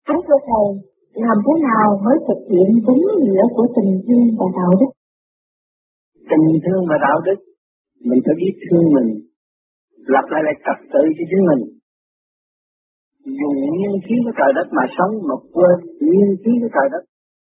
Kính thưa Thầy, làm thế nào mới thực hiện đúng nghĩa của tình thương và đạo đức? Tình thương và đạo đức, mình phải biết thương mình, lập lại trật tự cho chính mình. Dùng nguyên khí của trời đất mà sống, mà quên nguyên khí của trời đất.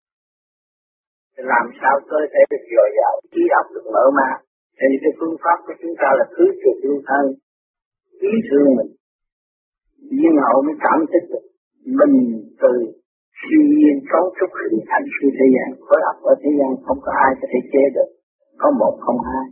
Làm sao cơ thể được dồi dào, trí óc được mở ma. Thì cái phương pháp của chúng ta là cứ trượt lưu thân, ý thương mình. Nhưng hậu mới cảm thức được mình từ siêu nhiên cấu trúc hình thành sự thế gian, khối óc ở thế gian không có ai có thể chế được, có một không hai.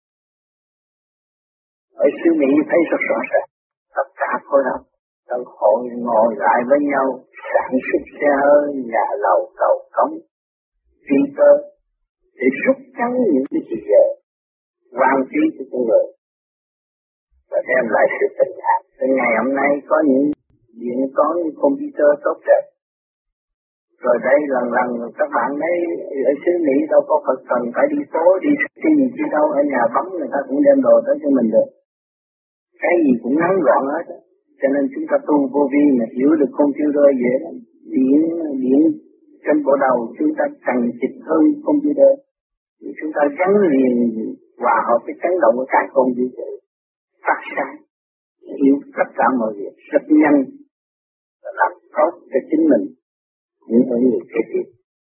Ở xứ Mỹ thấy rất rõ ràng, tất cả khối óc đang hội ngồi lại với nhau, sản xuất xe hơi, nhà lầu, cầu cống, phi cơ để rút ngắn những cái gì giờ quan trí của con người và đem lại sự tình cảm. Ngày hôm nay có những điện toán như computer tốt đẹp. Rồi đây lần các bạn ấy ở xứ Mỹ đâu có cần phải đi phố, đi cái gì chứ đâu, ở nhà bấm người ta cũng đem đồ tới cho mình được. Cái gì cũng ngắn gọn hết. Cho nên chúng ta tu vô vi mà hiểu được computer dễ lắm. Điện trên bộ đầu chúng ta cần chịch hơn computer. Chúng ta gắn liền hòa hợp với chấn động của cả computer. Phát sáng, hiểu tất cả mọi việc rất nhanh và làm tốt cho chính mình những người kế tiếp.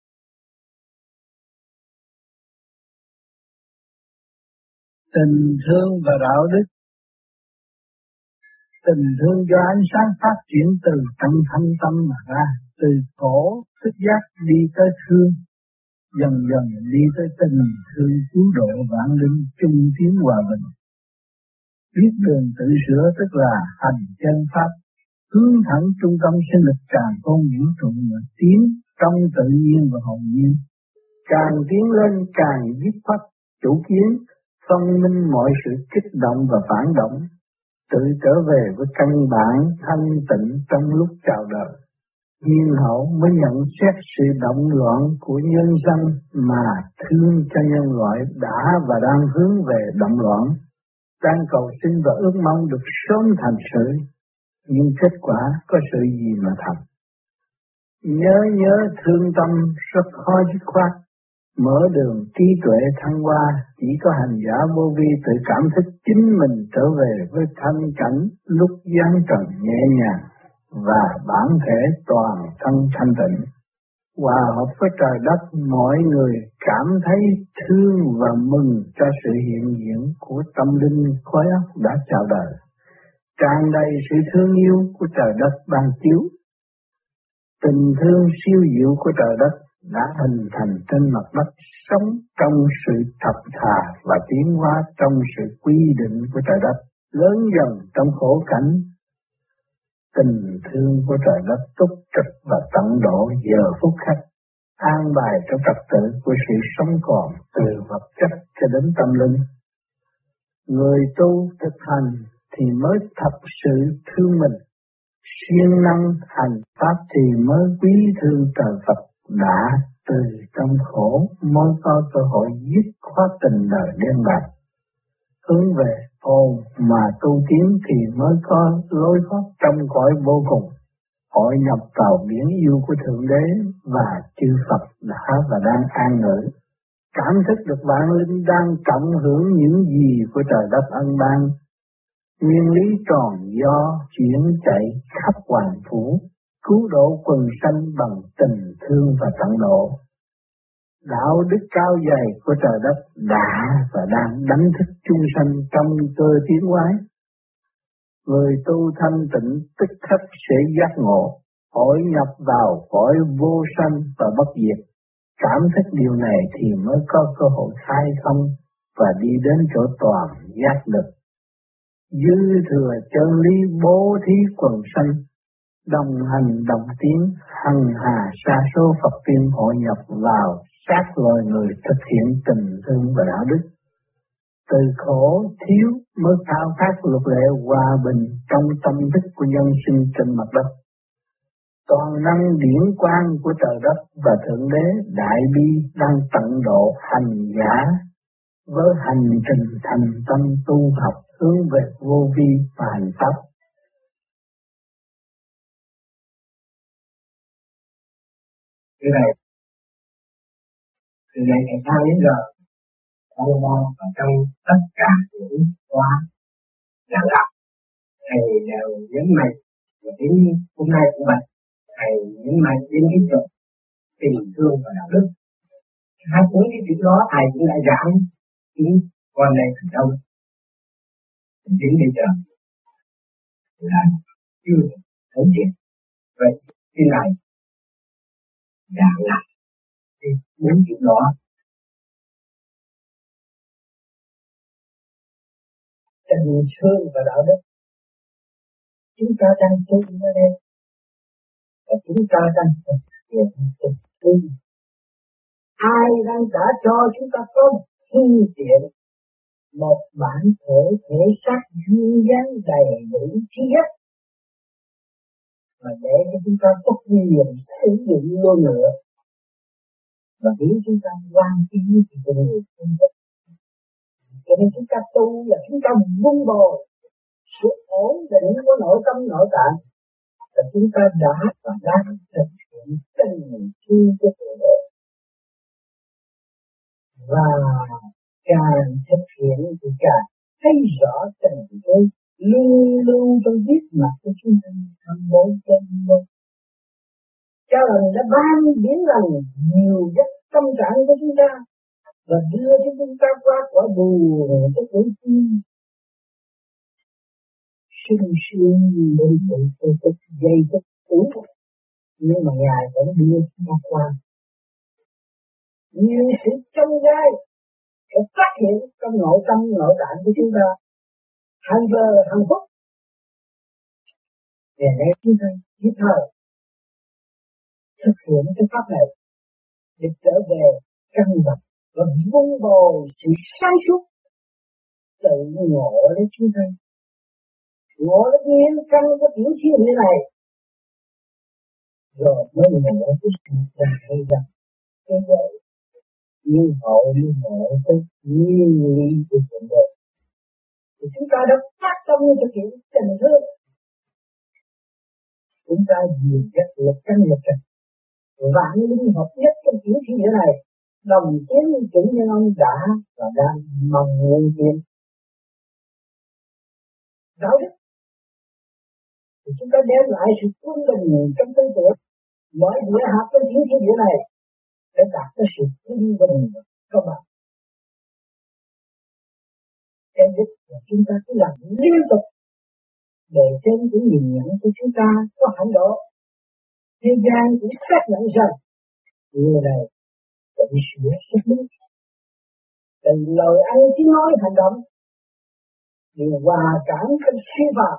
Tình thương và đạo đức. Tình thương do ánh sáng phát triển từ trong thâm tâm mà ra, từ khổ thức giác đi tới thương, dần dần đi tới tình thương cứu độ vạn linh chung tiến hòa bình. Biết đường tự sửa tức là hành chân pháp, hướng thẳng trung tâm sinh lực càng không vũ trụ mà tiến trong tự nhiên và hồn nhiên. Càng tiến lên càng dứt khoát chủ kiến, phân minh mọi sự kích động và phản động, tự trở về với căn bản thanh tịnh trong lúc chào đời. Nhiên hậu mới nhận xét sự động loạn của nhân dân mà thương cho nhân loại đã và đang hướng về động loạn, đang cầu xin và ước mong được sớm thành sự, nhưng kết quả có sự gì mà thành. Nhớ thương tâm rất khó dứt khoát, mở đường trí tuệ thăng hoa, chỉ có hành giả vô vi tự cảm thức chính mình trở về với thanh cảnh lúc giáng trần nhẹ nhàng và bản thể toàn thân thanh tịnh. Hòa hợp với trời đất, mọi người cảm thấy thương và mừng cho sự hiện diện của tâm linh khối óc đã chào đời, tràn đầy sự thương yêu của trời đất ban chiếu. Tình thương siêu diệu của trời đất đã hình thành trên mặt đất, sống trong sự thật thà và tiến hóa trong sự quy định của trời đất, lớn dần trong khổ cảnh. Tình thương của trời đất túc trực và tận độ giờ phút khắc, an bài trong trật tự của sự sống còn từ vật chất cho đến tâm linh. Người tu thực hành thì mới thật sự thương mình, siêng năng hành pháp thì mới quý thương trời Phật đã từ trong khổ mới có cơ hội dứt khoát tình đời đen bạc. Hướng về hồn mà tu tiến thì mới có lối thoát trong cõi vô cùng, hội nhập vào biển yêu của Thượng Đế và chư Phật đã và đang an ngữ. Cảm thức được vạn linh đang cộng hưởng những gì của trời đất ân ban. Nguyên lý tròn do chuyển chạy khắp hoàn phủ, cứu độ quần sanh bằng tình thương và tận độ. Đạo đức cao dày của trời đất đã và đang đánh thức chúng sanh trong cơ tiến hóa. Người tu thanh tịnh tức khắc sẽ giác ngộ, hội nhập vào cõi vô sanh và bất diệt. Cảm thức điều này thì mới có cơ hội khai thông và đi đến chỗ toàn giác lực. Dư thừa chân lý bố thí quần sanh, đồng hành đồng tiến, hằng hà sa số Phật tiên hội nhập vào sát loài người thực hiện tình thương và đạo đức. Từ khổ thiếu mới khao khát luật lệ hòa bình trong tâm thức của nhân sinh trên mặt đất. Toàn năng điển quang của trời đất và Thượng Đế Đại Bi đang tận độ hành giả với hành trình thành tâm tu học hướng về vô vi và hành pháp. Cái này từ ngày ngày tháng đến giờ Solomon và trong tất cả những khóa giảng đạo thầy đều nhấn mạnh và đến hôm nay cũng vậy, thầy nhấn mạnh đến cái chuyện tình thương và đạo đức. Hai cuốn cái chữ đó thầy cũng đã giảng chính con này từ đâu đến bây giờ là chưa thấy chuyện. Vậy cái này giảng lại cái bốn chữ đó. Tình thương và đạo đức chúng ta đang tu ở đây và chúng ta đang thực hiện tình thương. Ai đang trả cho chúng ta có phương tiện một bản thể xác duyên dáng đầy đủ trí óc mà để cho chúng ta có quyền sử dụng luôn nữa và khiến chúng ta quan tiến của người phương thức. Cho nên chúng ta tu là chúng ta vun bồi sự ổn định của nội tâm nội tạng và chúng ta đã và đang thực hiện tình thương của cuộc đời. Và càng thực hiện thì càng thấy rõ tình thương luôn luôn trong biết mặt của chúng ta trong mỗi chân mỗi. Cha lành đã ban biến lành nhiều giấc tâm trạng của chúng ta và đưa cho chúng ta qua quả buồn cho tuổi tiên. Sung sướng lên từng giây phút tuổi, nhưng mà Ngài vẫn đưa chúng ta qua. Nhiều sự trong gai sẽ phát hiện trong nội tâm nội tạng của chúng ta hàng giờ hàng phút. Ngày nay chúng ta kịp thời thực hiện cái pháp này để trở về căn bản và vun bồi sự sáng suốt tự ngộ đến chúng ta. Ngộ đến nguyên căn của tiểu thiên địa này rồi mới ngộ cái sự đại rằng cái vậy như hậu tới nguyên lý của cuộc đời. Thì chúng ta đã phát tâm thực hiện tình thương. Chúng ta dìu dắt lực căn lực trần vạn linh hợp nhất trong tiểu thiên địa này, đồng tiến chủ nhân ông đã và đang mong muốn tiến. Đạo đức thì chúng ta đem lại sự quân bình trong tư tưởng mọi địa hạt trong tiểu thiên địa này để đạt tới sự quân bình các bạn. Cái đích là chúng ta cứ làm liên tục để trên cũng nhìn nhận của chúng ta có hạnh độ. Thế gian cũng xác nhận rằng người này tự sửa sức đúng. Từ lời ăn tiếng nói hành động đều hòa cảm trong suy phạm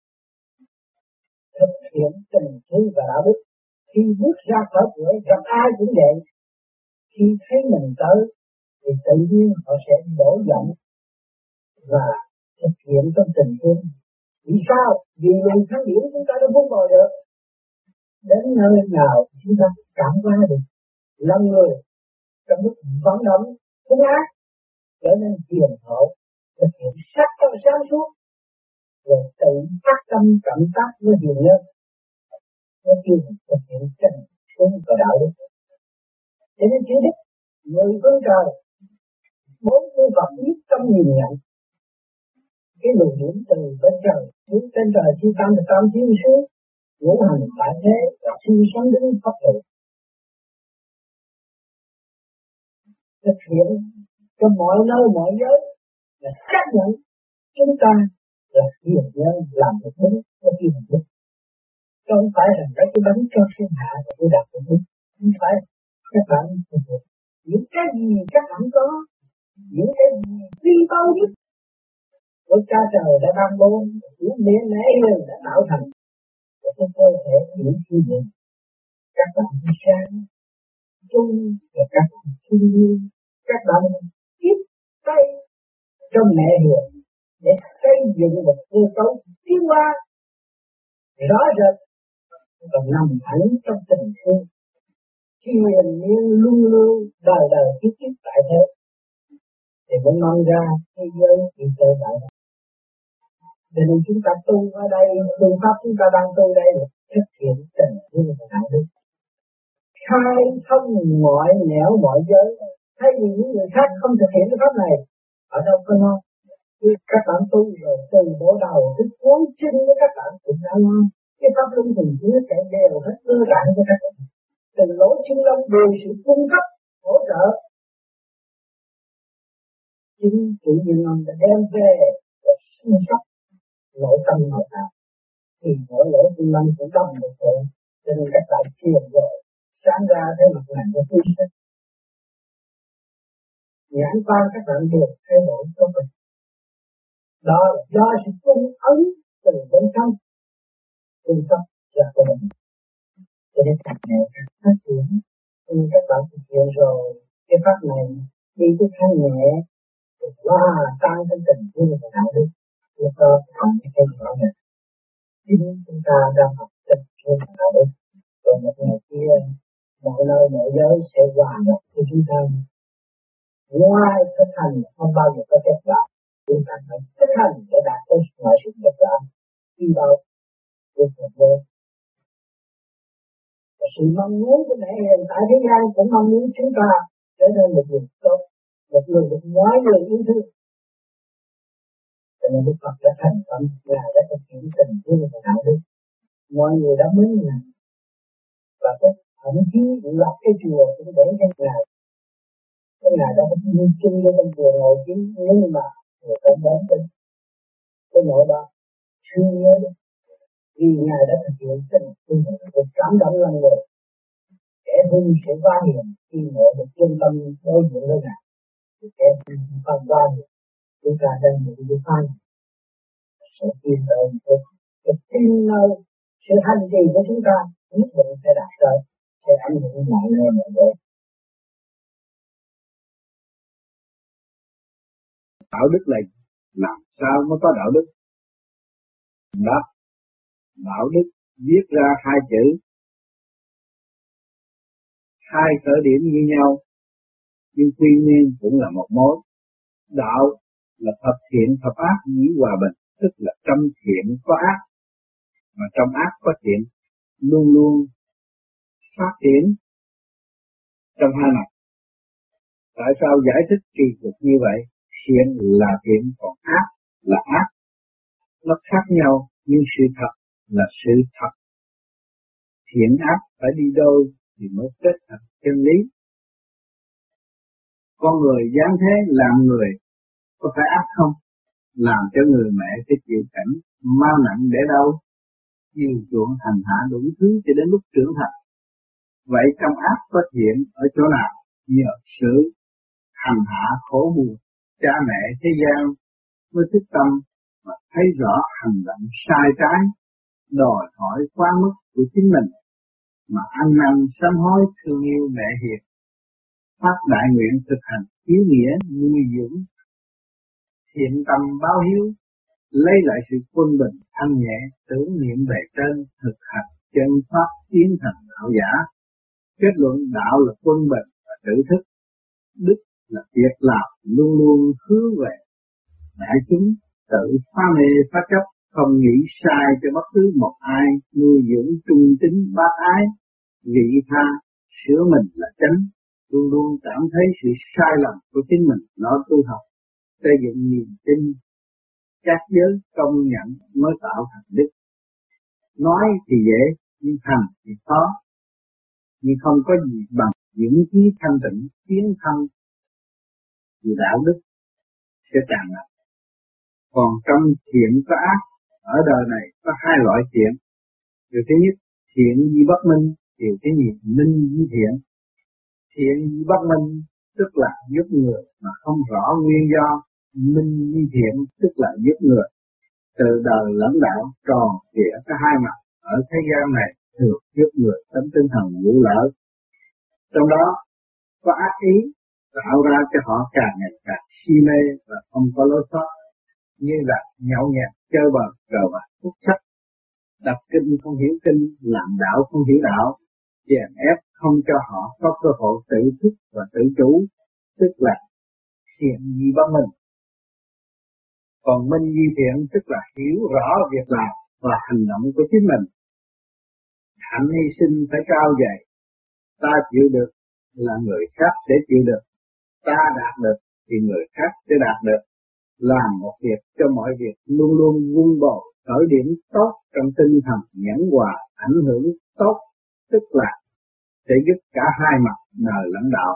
thực hiện tình thương và đạo đức. Khi bước ra khỏi cửa gặp ai cũng vậy, khi thấy mình tới thì tự nhiên họ sẽ đổ giọng và thực hiện trong tình thương. Vì sao? Vì luồng kháng điển chúng ta đã vun bồi được. Đến nơi nào chúng ta cảm hóa được lòng người trong lúc vận động hung ác trở nên hiền hậu, thực hiện sát tâm sáng suốt, rồi tự phát tâm cảm tác với hiền nhân, nó kêu thực hiện chân thương và đạo đức. Cho nên chữ đức người con trời 40 Phật biết tâm nhìn nhận cái luồng điển từ bên trời xuống trên trời chư tam và tam thiên xuống ngũ hành tại thế và sinh sống đến pháp luật thực hiện cho mọi nơi mọi giới là xác nhận chúng ta là hiền nhân làm được đúng có hiền đức. Không phải là cái bánh cho thiên hạ và tôi đạt được đúng. Không phải các bạn thực hiện những cái gì các bạn có, những cái gì liên quan nhất của cha trời đã ban bố, những DNA đã tạo thành của cái cơ thể những khi gì các bạn đi sang chung và các bạn thương yêu, các bạn tiếp tay trong mẹ hiền để xây dựng một cơ cấu tiến hóa rõ rệt và nằm ẩn trong tình thương triền miên luôn luôn đời đời kiếp kiếp tại thế để mới mong ra thế giới thì tự tại. Cho nên chúng ta tu ở đây, phương pháp chúng ta đang tu đây là thực hiện tình thương và đạo đức. khai thông mọi nẻo mọi giới. Thay vì những người khác không thực hiện cái pháp này, ở đâu có nói. Các bạn tu rồi từ bộ đầu đến cuối chân của các bạn cũng đã lo. Cái pháp luân thường chứa sẽ đều hết cơ bản của các bạn. Từ lỗ chân lông đều sự cung cấp, hỗ trợ. Chính chủ nhân ông đã đem về và sung sóc nội tâm nội tạng. Thì mỗi lỗ chân lông cũng đồng một sự. Cho nên các bạn thiền rồi sáng ra thấy mặt này nó tươi sắc. Nhãn quan các bạn đều thay đổi tốt mình. Đó là do sự cung ứng từ bên trong, cung cấp ra của mình. Cho nên càng ngày càng phát triển. Nhưng các bạn thực hiện rồi, cái pháp này đi tới thanh nhẹ, tăng cái tình thương và đạo đức. Lúc đó các bạn thấy rõ ràng. Chính chúng ta đang học tình thương và đạo đức. Còn một ngày kia, mọi nơi mọi giới sẽ hòa nhập với chúng ta. Ngoài thực hành không bao giờ có kết quả. Chúng ta phải thực hành để đạt tới mọi sự kết quả. Khi đâu, được một vô. Và sự mong muốn của mẹ hiện tại thế gian cũng mong muốn chúng ta trở nên một người tốt, một người được mọi người yêu thương. Cho nên Đức Phật đã thành tâm, Ngài đã thực hiện tình thương và đạo đức. Mọi người đã mến Ngài. Và thậm chí lập cái chùa cũng để cho Ngài. Cái Ngài đã không như chung với trong chùa ngồi chính, nhưng mà người ta đến cái nội đó thương nhớ đấy. Vì Ngài đã thực hiện tình thương và cảm động lòng người. Kẻ hung sẽ va hiền khi ngộ được chân tâm đối diện với Ngài. Kẻ hung không va hiền. Chúng ta đang bị đi phai. Sẽ tin tới một cái tin nơi sự hành trì của chúng ta nhất định sẽ đạt tới, sẽ ảnh hưởng mọi nơi mọi nơi. Đạo đức là làm sao mới có đạo đức? Đó, đạo đức viết ra hai chữ, hai khởi điểm như nhau, nhưng tuy nhiên cũng là một mối. Đạo là thập thiện thập ác dĩ hòa bình, tức là trong thiện có ác, mà trong ác có thiện, luôn luôn phát triển trong hai mặt. Tại sao giải thích kỳ cục như vậy? Thiện là thiện, còn ác là ác. Nó khác nhau, nhưng sự thật là sự thật. Thiện ác phải đi đôi thì mới kết thành chân lý. Con người giáng thế làm người có phải ác không? Làm cho người mẹ cái chịu cảnh mau nặng để đâu? Chiều chuộng hành hạ đủ thứ cho đến lúc trưởng thành. Vậy trong ác có thiện ở chỗ nào? Nhờ sự hành hạ khổ buồn, cha mẹ thế gian mới thức tâm mà thấy rõ hành động sai trái, đòi hỏi quá mức của chính mình, mà ăn năn sám hối thương yêu mẹ hiền, phát đại nguyện thực hành hiếu nghĩa nuôi dưỡng thiện tâm báo hiếu, lấy lại sự quân bình thanh nhẹ, tưởng niệm về trên, thực hành chân pháp tiến thành đạo giả. Kết luận đạo là quân bình và tự thức, đức là việc làm luôn luôn hướng về đại chúng, tự phá mê phá chấp, không nghĩ sai cho bất cứ một ai, nuôi dưỡng trung tín bác ái, vị tha, sửa mình là chánh, luôn luôn cảm thấy sự sai lầm của chính mình, nó tu học, xây dựng niềm tin, các giới công nhận mới tạo thành đức. Nói thì dễ, nhưng hành thì khó, nhưng không có gì bằng dưỡng khí thanh tịnh, tiến thân thì đạo đức sẽ tràn ngập. Còn trong thiện có ác, ở đời này có hai loại thiện. Điều thứ nhất, thiện di bất minh. Điều thứ nhì, minh di thiện. Thiện di bất minh tức là giúp người mà không rõ nguyên do. Minh di thiện tức là giúp người. Từ đời lẫn đạo tròn trịa có hai mặt. Ở thế gian này thường giúp người tấm tinh thần vũ lỡ. Trong đó có ác ý tạo ra cho họ càng ngày càng si mê và không có lối thoát, như là nhậu nhẹt, chơi bời, cờ bạc, hút sách, đọc kinh không hiểu kinh, làm đạo không hiểu đạo, chèn ép không cho họ có cơ hội tự thức và tự chủ, tức là thiện di bất minh. Còn minh di thiện tức là hiểu rõ việc làm và hành động của chính mình. Hạnh hy sinh phải cao dày, Ta chịu được là người khác sẽ chịu được. Ta đạt được thì người khác sẽ đạt được. Làm một việc cho mọi việc luôn luôn vun bồi khởi điểm tốt trong tinh thần nhẫn hòa, ảnh hưởng tốt, tức là sẽ giúp cả hai mặt đời lãnh đạo.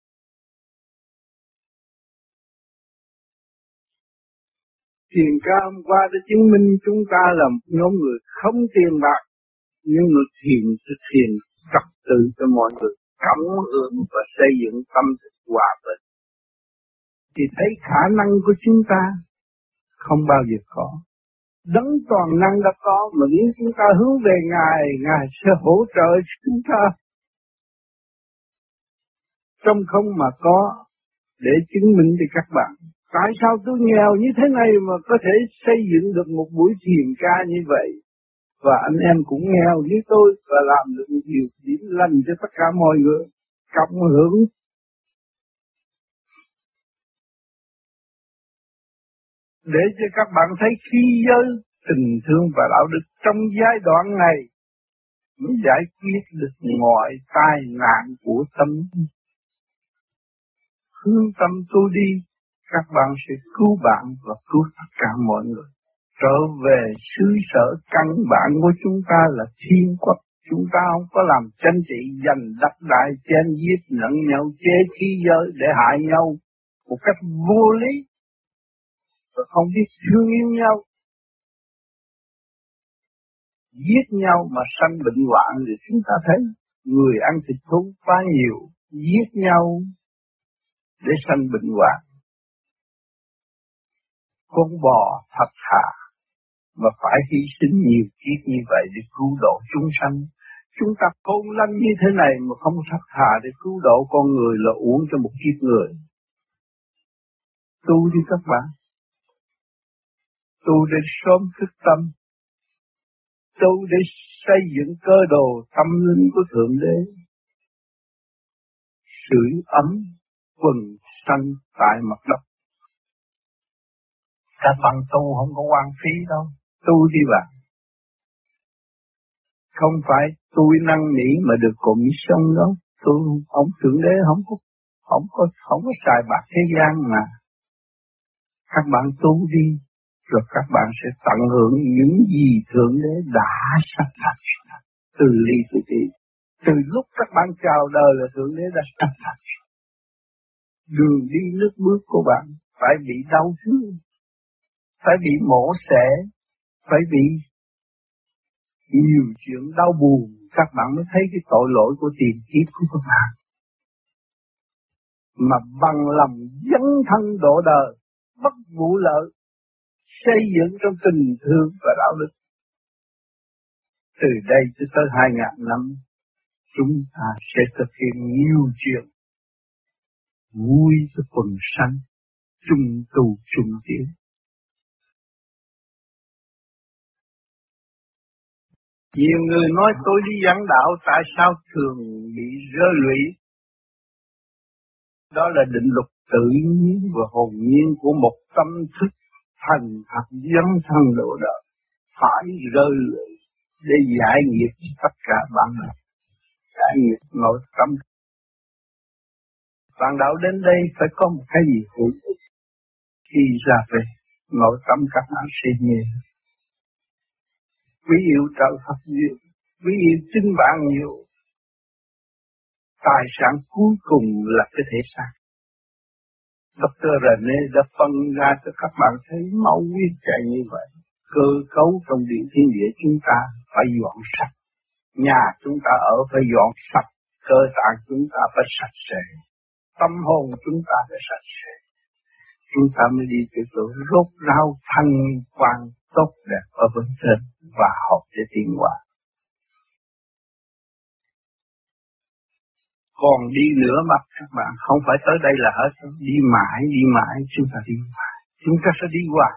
Thiền ca hôm qua đã chứng minh chúng ta là một nhóm người không tiền bạc, nhưng người thiền sẽ thiền trật tự cho mọi người cảm hưởng và xây dựng tâm thức hòa bình. Thì thấy khả năng của chúng ta không bao giờ có. Đấng toàn năng đã có, mà nếu chúng ta hướng về Ngài, Ngài sẽ hỗ trợ chúng ta. Trong không mà có, để chứng minh cho các bạn. Tại sao tôi nghèo như thế này mà có thể xây dựng được một buổi thiền ca như vậy? Và anh em cũng nghèo như tôi và làm được một điều điểm lành cho tất cả mọi người. Cộng hưởng. Để cho các bạn thấy khí giới, tình thương và đạo đức trong giai đoạn này mới giải quyết được mọi tai nạn của tâm. Hướng tâm tu đi, các bạn sẽ cứu bạn và cứu tất cả mọi người. Trở về xứ sở căn bản của chúng ta là thiên quốc. Chúng ta không có làm tranh trị, giành đất đai, chen giết, lẫn nhau, chế khí giới để hại nhau một cách vô lý. Và không biết thương yêu nhau. Giết nhau mà sanh bệnh hoạn thì chúng ta thấy người ăn thịt thú quá nhiều, giết nhau để sanh bệnh hoạn. Con bò thật thà mà phải hy sinh nhiều kiếp như vậy để cứu độ chúng sanh. Chúng ta khôn lanh như thế này mà không thật thà để cứu độ con người là uổng cho một kiếp người. Tu đi các bạn. Tu để sớm thức tâm. Tu để xây dựng cơ đồ tâm linh của Thượng Đế. Sưởi ấm quần sanh tại mặt đất. Các bạn tu không có hoang phí đâu. Tu đi bạn. Không phải tôi năn nỉ mà được commission đâu. Tôi không Thượng Đế không có xài bạc thế gian mà. Các bạn tu đi, rồi các bạn sẽ tận hưởng những gì Thượng Đế đã sắp đặt. Từ ly từ tí. Từ lúc các bạn chào đời là Thượng Đế đã sắp đặt. Đường đi nước bước của bạn phải bị đau thương, phải bị mổ xẻ, phải bị nhiều chuyện đau buồn, các bạn mới thấy cái tội lỗi của tiền kiếp của các bạn. Mà bằng lòng dấn thân độ đời, bất vụ lợi, xây dựng trong tình thương và đạo đức. Từ đây cho tới 2000 năm, chúng ta sẽ thực hiện nhiều chuyện vui cho quần sanh, chung tu chung tiến. Nhiều người nói tôi đi giảng đạo tại sao thường bị rơi lụy. Đó là định luật tự nhiên và hồn nhiên của một tâm thức thành thật dấn thân độ đời. Phải rơi lụy để giải nghiệp cho tất cả bạn này. Giải nghiệp nội tâm. Bạn đạo đến đây phải có một cái gì hữu ích. Khi ra về, nội tâm các bạn sẽ nhẹ. Quý yêu trợ Phật nhiều, quý yêu chính bạn nhiều. Tài sản cuối cùng là cái thể xác. Dr. René đã phân ra cho các bạn thấy máu huyết chạy như vậy. Cơ cấu trong điện thiên địa chúng ta phải dọn sạch. Nhà chúng ta ở phải dọn sạch. Cơ tạng chúng ta phải sạch sẽ. Tâm hồn chúng ta phải sạch sẽ. Chúng ta mới đi tới chỗ rốt ráo thanh quan tốt đẹp ở bên trên và học để tiến hóa. Còn đi nữa mà các bạn không phải tới đây là hết. Đi mãi chúng ta đi hoài. Chúng ta sẽ đi hoài.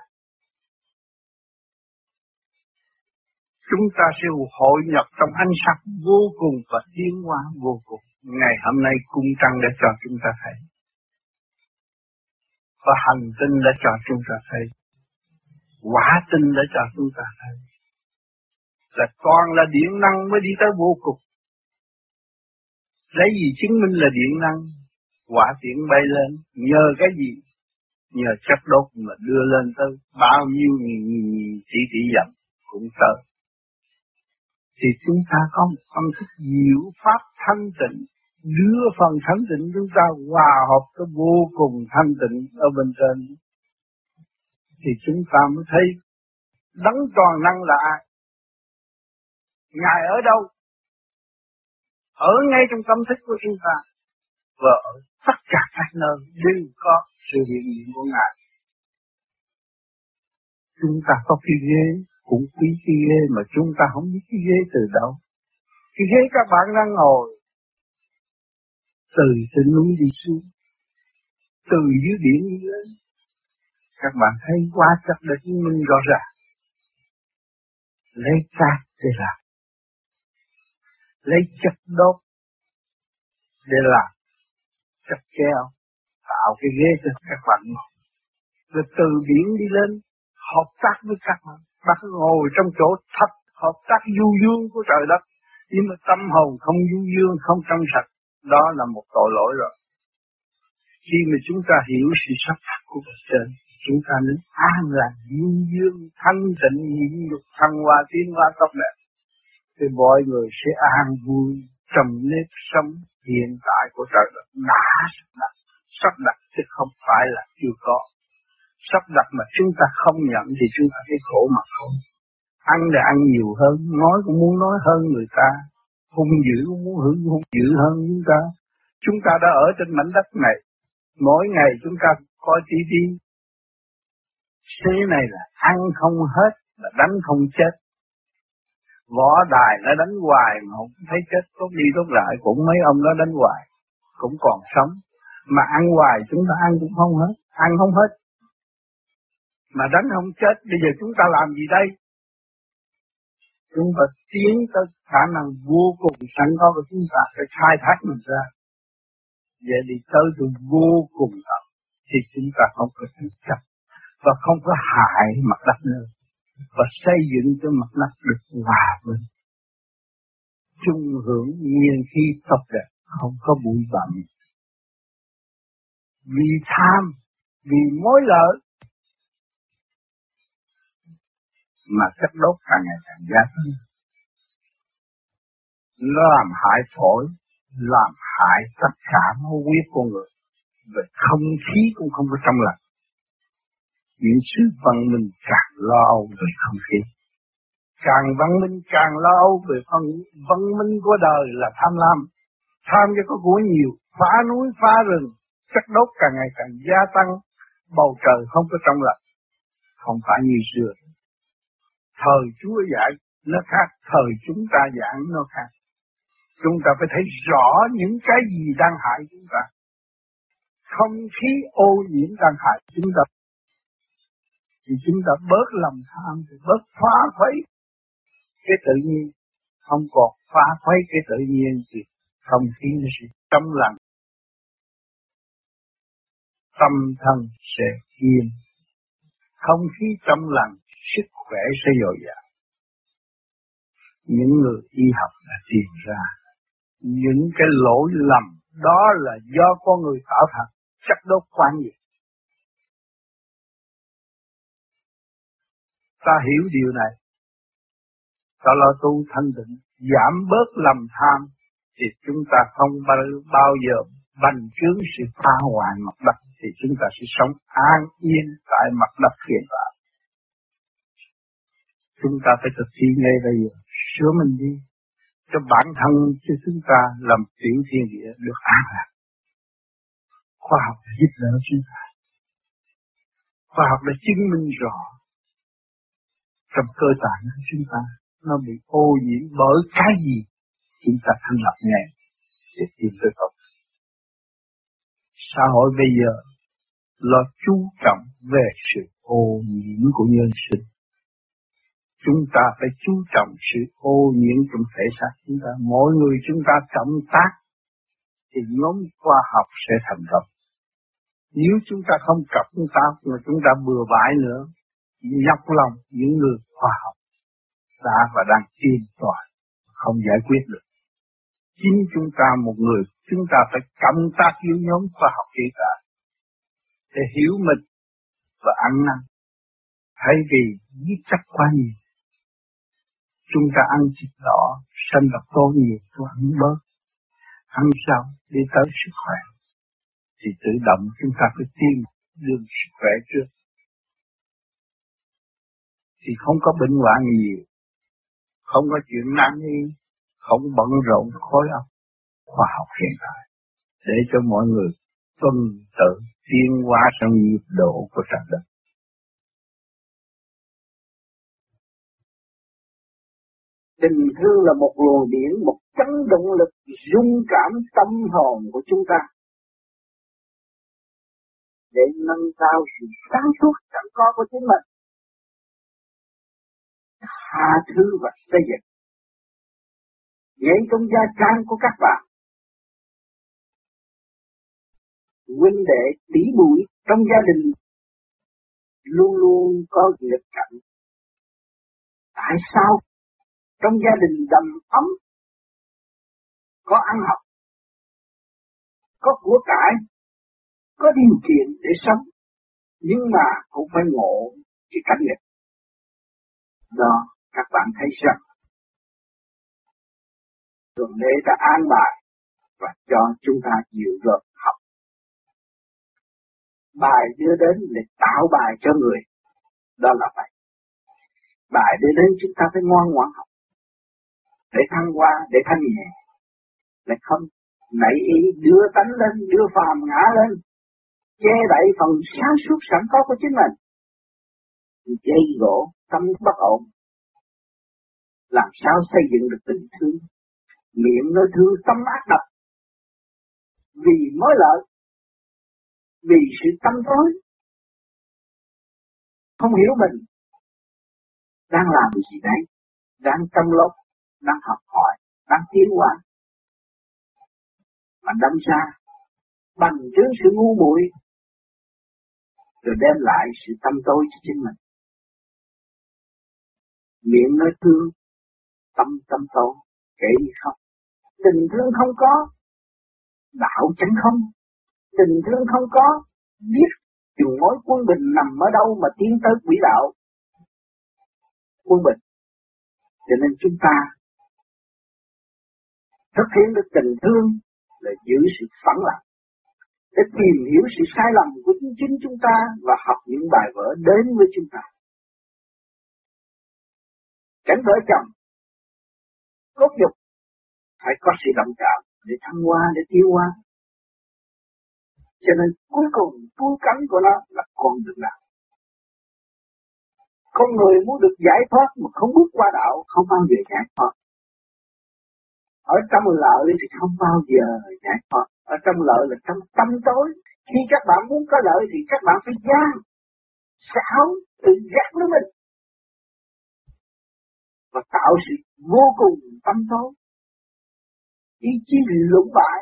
Chúng ta sẽ hội nhập trong ánh sáng vô cùng và tiến hóa vô cùng. Ngày hôm nay cung trăng đã cho chúng ta thấy. Và hành tinh đã cho chúng ta thấy. Quả tinh đã cho chúng ta thấy. Là toàn là điện năng mới đi tới vô cùng. Lấy gì chứng minh là điện năng? Hỏa tiễn bay lên, nhờ cái gì? Nhờ chất đốt mà đưa lên tới bao nhiêu nghìn tỷ dặm cũng tới. Thì chúng ta có một tâm thức diệu pháp thanh tịnh, đưa phần thanh tịnh chúng ta hòa hợp cái vô cùng thanh tịnh ở bên trên. Thì chúng ta mới thấy đấng toàn năng là ai? Ngài ở đâu? Ở ngay trong tâm thức của chúng ta. Và ở tất cả các nơi đều có sự hiện diện của Ngài. Chúng ta có cái ghế, cũng quý cái ghế mà chúng ta không biết cái ghế từ đâu. Cái ghế các bạn đang ngồi, từ trên núi đi xuống, từ dưới biển đi lên. Các bạn thấy quá chất để chứng minh rõ ràng. Lấy cát để làm, lấy chất đốt để làm chất treo, tạo cái ghế cho các bạn ngồi. Rồi từ biển đi lên, hợp tác với các bạn. Bác ngồi trong chỗ thật, hợp tác du dương của trời đất. Nhưng mà tâm hồn không du dương, không trong sạch, đó là một tội lỗi rồi. Khi mà chúng ta hiểu sự sắp đặt của Bậc Trên, chúng ta nên an lạc, du dương, thanh tịnh, nhịn nhục, thăng hoa, tiến hóa tốt đẹp. Thì mọi người sẽ an vui trong nếp sống hiện tại của trời đất đã sắp đặt chứ không phải là chưa có. Sắp đặt mà chúng ta không nhận thì chúng ta cái khổ mà không. Ăn là ăn nhiều hơn, nói cũng muốn nói hơn người ta, hung dữ cũng muốn hung dữ hơn chúng ta. Chúng ta đã ở trên mảnh đất này, mỗi ngày chúng ta coi TV. Thế này là ăn không hết, là đánh không chết. Võ đài nó đánh hoài mà không thấy chết, tốt đi tốt lại cũng mấy ông đó đánh hoài, cũng còn sống. Mà ăn hoài chúng ta ăn cũng không hết, ăn không hết. Mà đánh không chết, bây giờ chúng ta làm gì đây? Chúng ta tiến tới khả năng vô cùng sẵn có của chúng ta phải khai thác mình ra. Vậy thì tới từ vô cùng thật thì chúng ta không có sự chấp và không có hại mặt đất nữa. Và xây dựng cho mặt đất được hòa bình, chung hưởng nhiên khí tốt đẹp, không có bụi bặm. Vì tham, vì mối lợi mà chất đốt càng ngày càng gia tăng. Nó làm hại phổi, làm hại tất cả máu huyết con người. Về không khí cũng không có trong lành. Những sự văn minh càng lo âu về không khí. Càng văn minh càng lo âu về văn minh của đời là tham lam. Tham cho có của nhiều, phá núi phá rừng, chất đốt càng ngày càng gia tăng, bầu trời không có trong lành. Không phải như xưa. Thời Chúa dạy nó khác, thời chúng ta giảng nó khác. Chúng ta phải thấy rõ những cái gì đang hại chúng ta. Không khí ô nhiễm đang hại chúng ta. Thì chúng ta bớt lòng tham, thì bớt phá khuấy cái tự nhiên. Không còn phá khuấy cái tự nhiên thì không khí nó sẽ trong lành. Tâm thân sẽ yên. Không khí trong lành, sức khỏe sẽ dồi dào. Những người y học đã tìm ra những cái lỗi lầm đó là do con người tạo thành, chất đốt quan nhiệt. Ta hiểu điều này, ta lo tu thanh tịnh, giảm bớt lầm tham, thì chúng ta không bao giờ bành trướng sự phá hoại mặt đất, thì chúng ta sẽ sống an yên tại mặt đất hiện tại. Chúng ta phải thực thi ngay bây giờ, sửa mình đi, cho bản thân cho chúng ta làm tiểu thiên địa được an lạc. Khoa học giúp đỡ chúng ta. Khoa học đã chứng minh rõ trong cơ tạng của chúng ta nó bị ô nhiễm bởi cái gì, chúng ta thành lập ngay để tìm tới tốt. Xã hội bây giờ lo chú trọng về sự ô nhiễm của nhân sinh. Chúng ta phải chú trọng sự ô nhiễm trong thể xác chúng ta. Mỗi người chúng ta cộng tác thì nhóm khoa học sẽ thành công. Nếu chúng ta không cộng tác mà chúng ta bừa bãi nữa, nhọc lòng những người khoa học đã và đang tìm tòi không giải quyết được. Chính chúng ta một người, chúng ta phải cộng tác với nhóm khoa học hiện đại để hiểu mình và ăn năn. Thay vì giết chóc quá nhiều, chúng ta ăn thịt đỏ, sanh độc tố nhiều, tôi ăn bớt. Ăn sao để tới sức khỏe, thì tự động chúng ta phải tìm đường sức khỏe trước. Thì không có bệnh hoạn nhiều, không có chuyện nan y, không bận rộn khối óc. Khoa học hiện đại để cho mọi người tuân tự tiến hóa trong nhịp độ của trời đất. Tình thương là một luồng điển, một chấn động lực rung cảm tâm hồn của chúng ta để nâng cao sự sáng suốt sẵn có của chính mình, tha thứ và xây dựng. Ngay trong gia trang của các bạn, huynh đệ tỷ muội trong gia đình luôn luôn có nghịch cảnh. Tại sao trong gia đình đầm ấm, có ăn học, có của cải, có điều kiện để sống, nhưng mà cũng phải ngộ cái cảnh nghịch đó? Các bạn thấy rằng Thượng Đế đã an bài và cho chúng ta nhiều luật học. Bài đưa đến để tạo bài cho người, đó là vậy. Bài đưa đến chúng ta phải ngoan ngoãn học, để thăng hoa, để thanh nhẹ, để không nảy ý đưa tánh lên, đưa phàm ngã lên, che đậy phần sáng suốt sẵn có của chính mình, dây gỗ tâm bất ổn. Làm sao xây dựng được tình thương? Miệng nói thương, tâm ác độc, vì mối lợi, vì sự tâm tối, không hiểu mình đang làm gì đấy, đang trong lốc, đang học hỏi, đang tiến hóa, mà đâm ra bằng chứng sự ngu muội, rồi đem lại sự tâm tối cho chính mình. Miệng nói thương, tâm tối, kể gì không? Tình thương không có, đạo chẳng không. Tình thương không có, biết chừng mối quân bình nằm ở đâu mà tiến tới quỹ đạo quân bình. Cho nên chúng ta thực hiện được tình thương là giữ sự phẳng lặng, để tìm hiểu sự sai lầm của chính chúng ta và học những bài vở đến với chúng ta. Cảnh vợ chồng cốt nhục phải có sự đồng cảm để thăng hoa, để tiêu hóa. Cho nên cuối cùng cuối cánh của nó là con đường đạo. Con người muốn được giải thoát mà không bước qua đạo không bao giờ giải thoát. Ở trong lợi thì không bao giờ giải thoát. Ở trong lợi là trong tâm tối. Khi các bạn muốn có lợi thì các bạn phải gian, xảo, tự gắt với mình và tạo sự vô cùng tâm tối, ý chí lũng bại.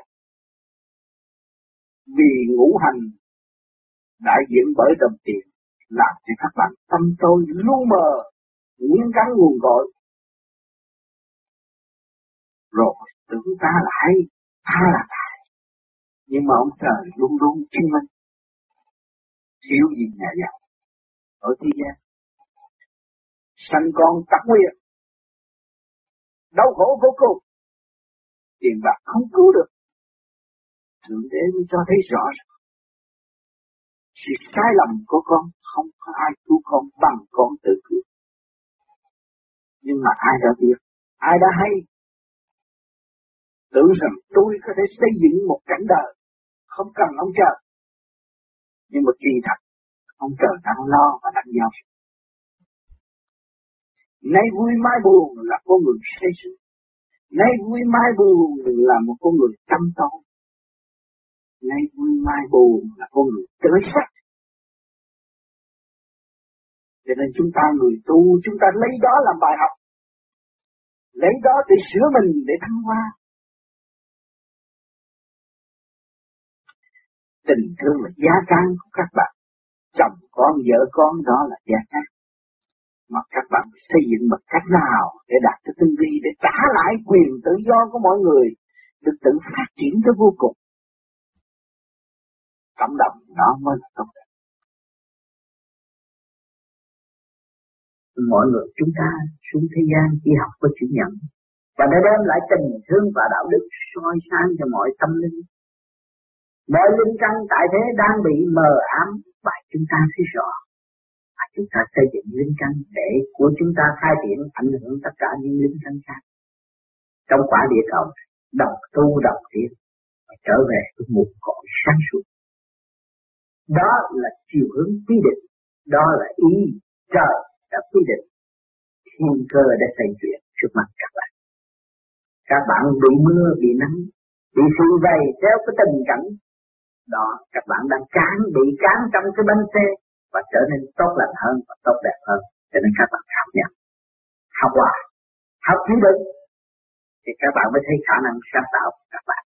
Vì ngũ hành đại diện bởi đồng tiền làm cho các bạn tâm tối lu mờ, nguyên căn nguồn cội. Rồi tưởng ta là hay, ta là tài, nhưng mà ông trời luôn luôn chứng minh thiếu gì nhà giàu ở thế gian. Sanh con tắc nguyện, đau khổ vô cùng, tiền bạc không cứu được. Thượng Đế mới cho thấy rõ ràng sự sai lầm của con, không có ai cứu con bằng con tự cứu. Nhưng mà ai đã biết, ai đã hay, tưởng rằng tôi có thể xây dựng một cảnh đời, không cần ông trời. Nhưng mà kỳ thật, ông trời đang lo và đang giao. Nay vui mai buồn là con người say sưa. Nay vui mai buồn là một con người tâm tối. Nay vui mai buồn là con người tới sắc. Cho nên chúng ta người tu, chúng ta lấy đó làm bài học, lấy đó để sửa mình, để thăng hoa. Tình thương là gia trang của các bạn, chồng con, vợ con, đó là gia trang. Mà các bạn xây dựng bằng cách nào để đạt tới tinh vi, để trả lại quyền tự do của mọi người, được tự phát triển tới vô cùng. Cộng đồng đó mới là tốt đẹp. Mọi người chúng ta xuống thế gian chỉ học có chữ nhận và đã đem lại tình thương và đạo đức soi sáng cho mọi tâm linh. Mọi linh căn tại thế đang bị mờ ám và chúng ta thấy rõ. Và chúng ta xây dựng linh căn để của chúng ta khai triển ảnh hưởng tất cả những linh căn khác. Trong quả địa cầu đồng tu đồng tiến và trở về với một cõi sáng suốt. Đó là chiều hướng quy định, đó là ý trời đã quy định. Thiên cơ đã xây chuyện trước mặt các bạn. Các bạn bị mưa, bị nắng, bị sự vầy theo cái tình cảnh đó, các bạn đang bị cán trong cái bánh xe và trở nên tốt lành hơn và tốt đẹp hơn. Cho nên các bạn học nhận, học hoài, học chữ đựng thì các bạn mới thấy khả năng sáng tạo của các bạn.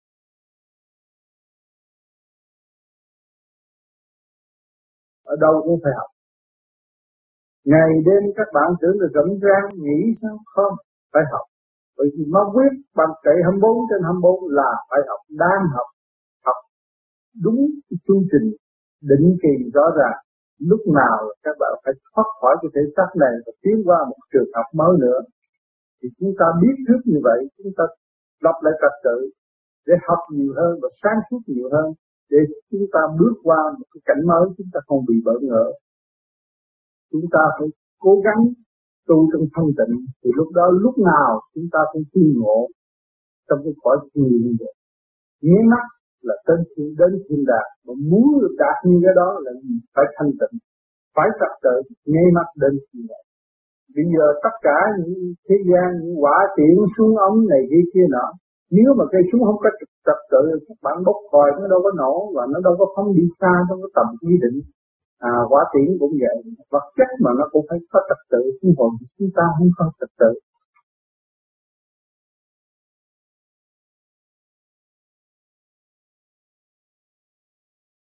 Ở đâu cũng phải học. Ngày đêm các bạn tưởng là rộng ràng, nghĩ sao không? Phải học. Bởi vì nó quyết bằng kệ 24/24 là phải học, đang học. Học đúng cái chương trình định kỳ rõ ràng. Lúc nào các bạn phải thoát khỏi cái thể xác này và tiến qua một trường học mới nữa. Thì chúng ta biết trước như vậy, chúng ta lập lại trật tự để học nhiều hơn và sáng suốt nhiều hơn. Để chúng ta bước qua một cái cảnh mới, chúng ta không bị bỡ ngỡ. Chúng ta phải cố gắng tu trong thanh tịnh, thì lúc đó lúc nào chúng ta cũng tiến ngộ trong cái cõi thiên như vậy. Nhé mắt là đến thiên đàng, mà muốn đạt như cái đó là phải thanh tịnh, phải trật tự, nhé mắt đến thiên đàng. Bây giờ tất cả những thế gian, những quả tiện xuống ống này kia nọ, nếu mà cây súng không có trật tự, các bạn bốc còi nó đâu có nổ và nó đâu có phóng đi xa trong cái tầm quy định. Quả tiễn cũng vậy, vật chất mà nó cũng phải có trật tự, nhưng hồn chúng ta không có trật tự.